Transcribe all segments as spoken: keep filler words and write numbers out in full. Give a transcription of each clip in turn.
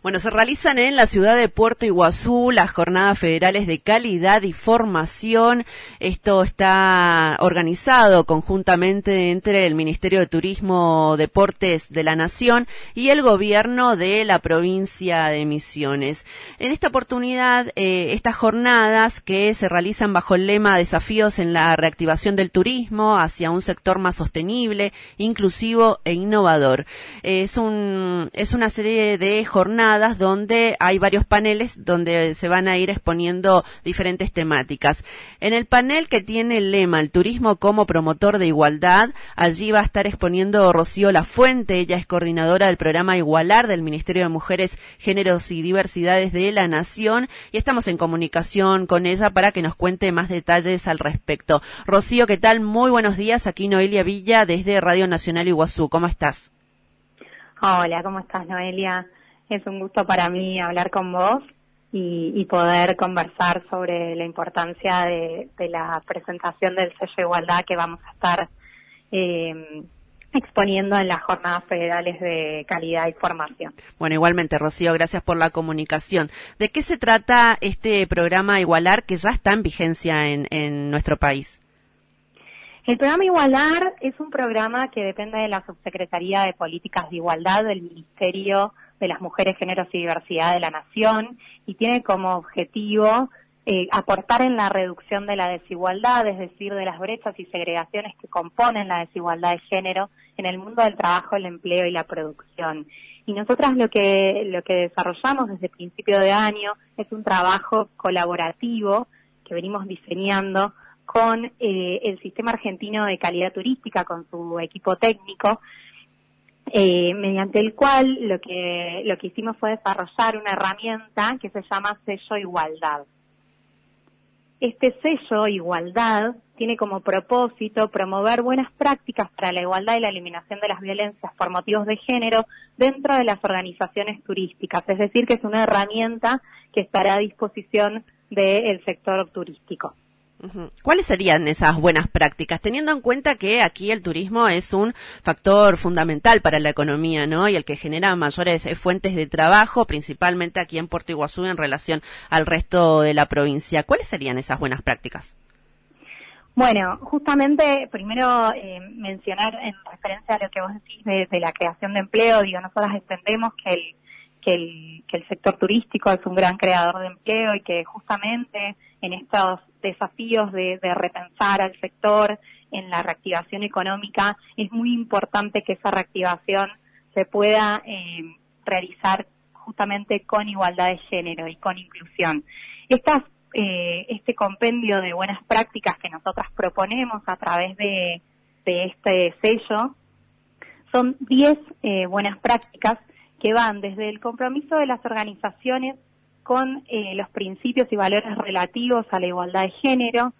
Bueno, se realizan en la ciudad de Puerto Iguazú las jornadas federales de calidad y formación. Esto está organizado conjuntamente entre el Ministerio de Turismo, Deportes de la Nación y el gobierno de la provincia de Misiones. En esta oportunidad, eh, estas jornadas que se realizan bajo el lema Desafíos en la reactivación del turismo hacia un sector más sostenible, inclusivo e innovador. Eh, es un, es una serie de jornadas donde hay varios paneles donde se van a ir exponiendo diferentes temáticas. En el panel que tiene el lema El turismo como promotor de igualdad, allí va a estar exponiendo Rocío Lafuente. Ella es coordinadora del programa Igualar del Ministerio de Mujeres, Géneros y Diversidades de la Nación y estamos en comunicación con ella para que nos cuente más detalles al respecto. Rocío, ¿qué tal? Muy buenos días, aquí Noelia Villa desde Radio Nacional Iguazú. ¿Cómo estás? Hola, ¿cómo estás, Noelia? Es un gusto para mí hablar con vos y, y poder conversar sobre la importancia de, de la presentación del sello de igualdad que vamos a estar eh, exponiendo en las jornadas federales de calidad y formación. Bueno, igualmente, Rocío, gracias por la comunicación. ¿De qué se trata este programa Igualar que ya está en vigencia en, en nuestro país? El programa Igualar es un programa que depende de la Subsecretaría de Políticas de Igualdad del Ministerio de las Mujeres, Géneros y Diversidad de la Nación y tiene como objetivo eh, aportar en la reducción de la desigualdad, es decir, de las brechas y segregaciones que componen la desigualdad de género en el mundo del trabajo, el empleo y la producción. Y nosotras lo que, lo que desarrollamos desde principio de año es un trabajo colaborativo que venimos diseñando con eh, el Sistema Argentino de Calidad Turística, con su equipo técnico, eh, mediante el cual lo que lo que hicimos fue desarrollar una herramienta que se llama Sello Igualdad. Este sello Igualdad tiene como propósito promover buenas prácticas para la igualdad y la eliminación de las violencias por motivos de género dentro de las organizaciones turísticas, es decir, que es una herramienta que estará a disposición del sector turístico. ¿Cuáles serían esas buenas prácticas, teniendo en cuenta que aquí el turismo es un factor fundamental para la economía, ¿no? Y el que genera mayores fuentes de trabajo, principalmente aquí en Puerto Iguazú en relación al resto de la provincia? ¿Cuáles serían esas buenas prácticas? Bueno, justamente primero eh, mencionar en referencia a lo que vos decís de, de la creación de empleo, digo, nosotras entendemos que el, que el, que el sector turístico es un gran creador de empleo y que justamente en estos desafíos de, de repensar al sector, en la reactivación económica, es muy importante que esa reactivación se pueda eh, realizar justamente con igualdad de género y con inclusión. Estas, eh, este compendio de buenas prácticas que nosotras proponemos a través de, de este sello son diez eh, buenas prácticas que van desde el compromiso de las organizaciones con eh, los principios y valores relativos a la igualdad de género,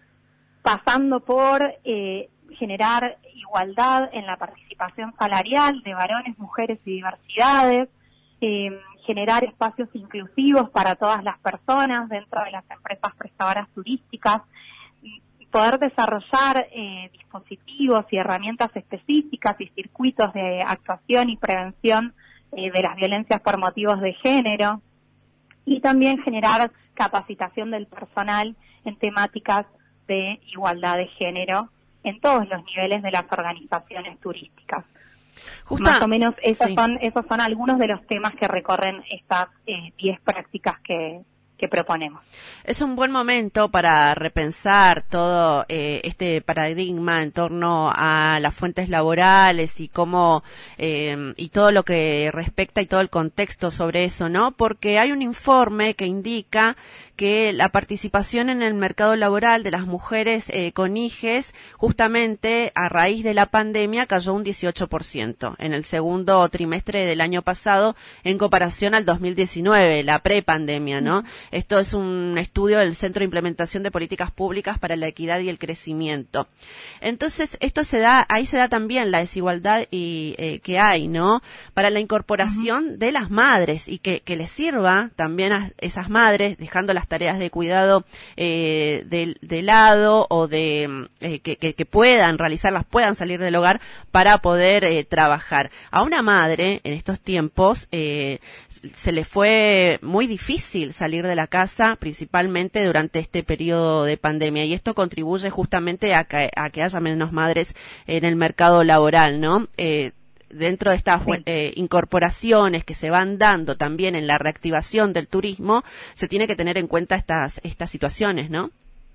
pasando por eh, generar igualdad en la participación salarial de varones, mujeres y diversidades, eh, generar espacios inclusivos para todas las personas dentro de las empresas prestadoras turísticas, poder desarrollar eh, dispositivos y herramientas específicas y circuitos de actuación y prevención eh, de las violencias por motivos de género, y también generar capacitación del personal en temáticas de igualdad de género en todos los niveles de las organizaciones turísticas. Justa, Más o menos esos, sí. son, esos son algunos de los temas que recorren estas diez eh, prácticas que, que proponemos. Es un buen momento para repensar todo eh, este paradigma en torno a las fuentes laborales y cómo eh, y todo lo que respecta y todo el contexto sobre eso, ¿no? Porque hay un informe que indica que la participación en el mercado laboral de las mujeres eh, con hijes, justamente a raíz de la pandemia, cayó un dieciocho por ciento en el segundo trimestre del año pasado en comparación al dos mil diecinueve, la prepandemia, ¿no? Esto es un estudio del Centro de Implementación de Políticas Públicas para la Equidad y el Crecimiento. Entonces, esto se da, ahí se da también la desigualdad y, eh, que hay, ¿no? Para la incorporación uh-huh. de las madres y que, que les sirva también a esas madres, dejando las tareas de cuidado eh, de, de lado o de eh, que, que, que puedan realizarlas, puedan salir del hogar para poder eh, trabajar. A una madre en estos tiempos eh, se le fue muy difícil salir de la casa, principalmente durante este periodo de pandemia, y esto contribuye justamente a que, a que haya menos madres en el mercado laboral, ¿no? Eh, dentro de estas sí. eh, incorporaciones que se van dando también en la reactivación del turismo, se tiene que tener en cuenta estas estas situaciones, ¿no?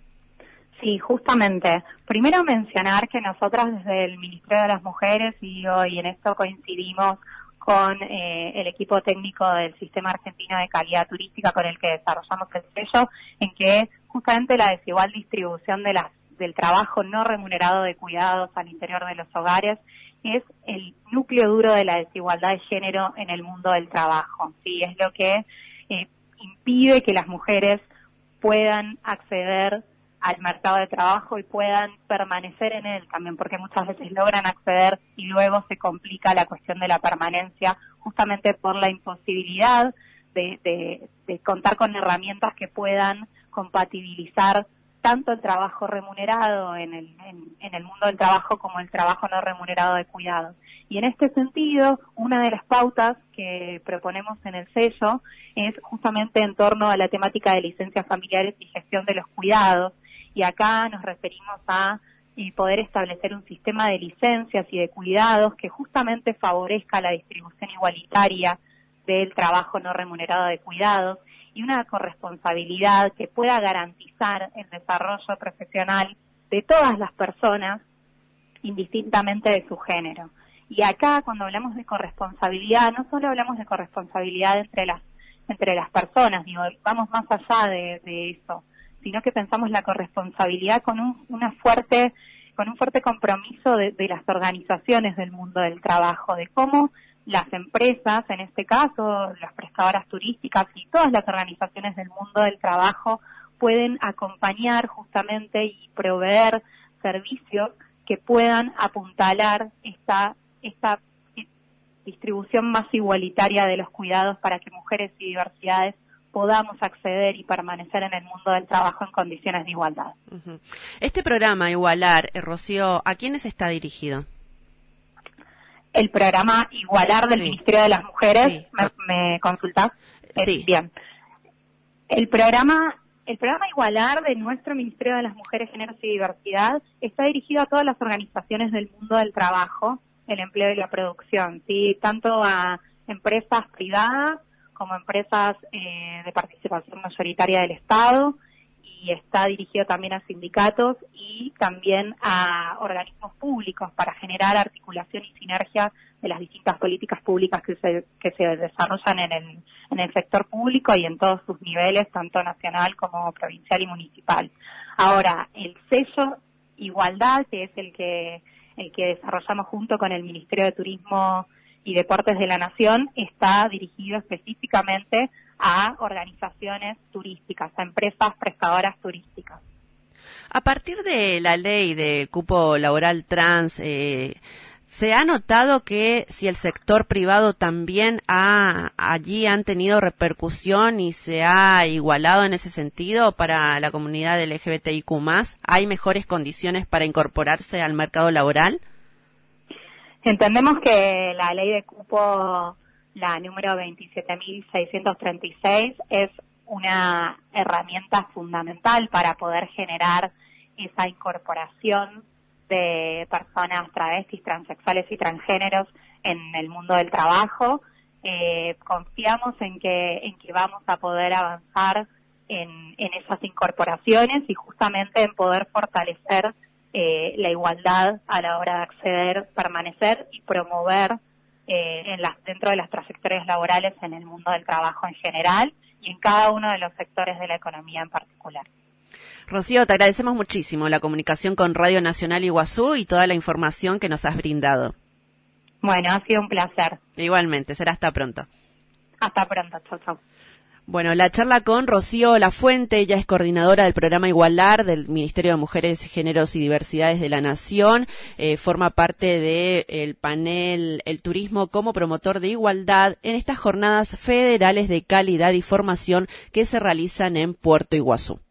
Sí, justamente. Primero mencionar que nosotras desde el Ministerio de las Mujeres, y hoy en esto coincidimos con eh, el equipo técnico del Sistema Argentino de Calidad Turística con el que desarrollamos el sello, en que justamente la desigual distribución de las, del trabajo no remunerado de cuidados al interior de los hogares es el núcleo duro de la desigualdad de género en el mundo del trabajo. Sí, es lo que eh, impide que las mujeres puedan acceder al mercado de trabajo y puedan permanecer en él también, porque muchas veces logran acceder y luego se complica la cuestión de la permanencia, justamente por la imposibilidad de, de, de contar con herramientas que puedan compatibilizar tanto el trabajo remunerado en el, en, en el mundo del trabajo como el trabajo no remunerado de cuidados. Y en este sentido, una de las pautas que proponemos en el sello es justamente en torno a la temática de licencias familiares y gestión de los cuidados. Y acá nos referimos a eh, poder establecer un sistema de licencias y de cuidados que justamente favorezca la distribución igualitaria del trabajo no remunerado de cuidados y una corresponsabilidad que pueda garantizar el desarrollo profesional de todas las personas, indistintamente de su género. Y acá, cuando hablamos de corresponsabilidad, no solo hablamos de corresponsabilidad entre las entre las personas, digo, vamos más allá de, de eso, sino que pensamos la corresponsabilidad con un, una fuerte, con un fuerte compromiso de, de las organizaciones del mundo del trabajo, de cómo las empresas, en este caso, las prestadoras turísticas y todas las organizaciones del mundo del trabajo pueden acompañar justamente y proveer servicios que puedan apuntalar esta, esta distribución más igualitaria de los cuidados para que mujeres y diversidades podamos acceder y permanecer en el mundo del trabajo en condiciones de igualdad. Uh-huh. Este programa Igualar, eh, Rocío, ¿a quiénes está dirigido? El programa Igualar del sí. Ministerio de las Mujeres, sí. ¿me, me consultás? Sí. Eh, bien. El programa, el programa Igualar de nuestro Ministerio de las Mujeres, Géneros y Diversidad está dirigido a todas las organizaciones del mundo del trabajo, el empleo y la producción, sí, tanto a empresas privadas como empresas eh, de participación mayoritaria del Estado, y está dirigido también a sindicatos y también a organismos públicos para generar articulación y sinergia de las distintas políticas públicas que se, que se desarrollan en el, en el sector público y en todos sus niveles, tanto nacional como provincial y municipal. Ahora, el sello Igualdad, que es el que, el que desarrollamos junto con el Ministerio de Turismo y Deportes de la Nación, está dirigido específicamente a organizaciones turísticas, a empresas prestadoras turísticas. A partir de la ley del cupo laboral trans, eh, ¿se ha notado que si el sector privado también ha, allí han tenido repercusión y se ha igualado en ese sentido para la comunidad L G B T I Q más? ¿Hay mejores condiciones para incorporarse al mercado laboral? Entendemos que la ley de cupo, la número veintisiete mil seiscientos treinta y seis, es una herramienta fundamental para poder generar esa incorporación de personas travestis, transexuales y transgéneros en el mundo del trabajo. Eh, confiamos en que en que vamos a poder avanzar en, en esas incorporaciones y justamente en poder fortalecer eh, la igualdad a la hora de acceder, permanecer y promover eh, en las, dentro de las trayectorias laborales en el mundo del trabajo en general y en cada uno de los sectores de la economía en particular. Rocío, te agradecemos muchísimo la comunicación con Radio Nacional Iguazú y toda la información que nos has brindado. Bueno, ha sido un placer. Igualmente, será hasta pronto. Hasta pronto, chau, chau. Bueno, la charla con Rocío Lafuente, ella es coordinadora del programa Igualar del Ministerio de Mujeres, Géneros y Diversidades de la Nación, eh, forma parte del panel El Turismo como Promotor de Igualdad en estas jornadas federales de calidad y formación que se realizan en Puerto Iguazú.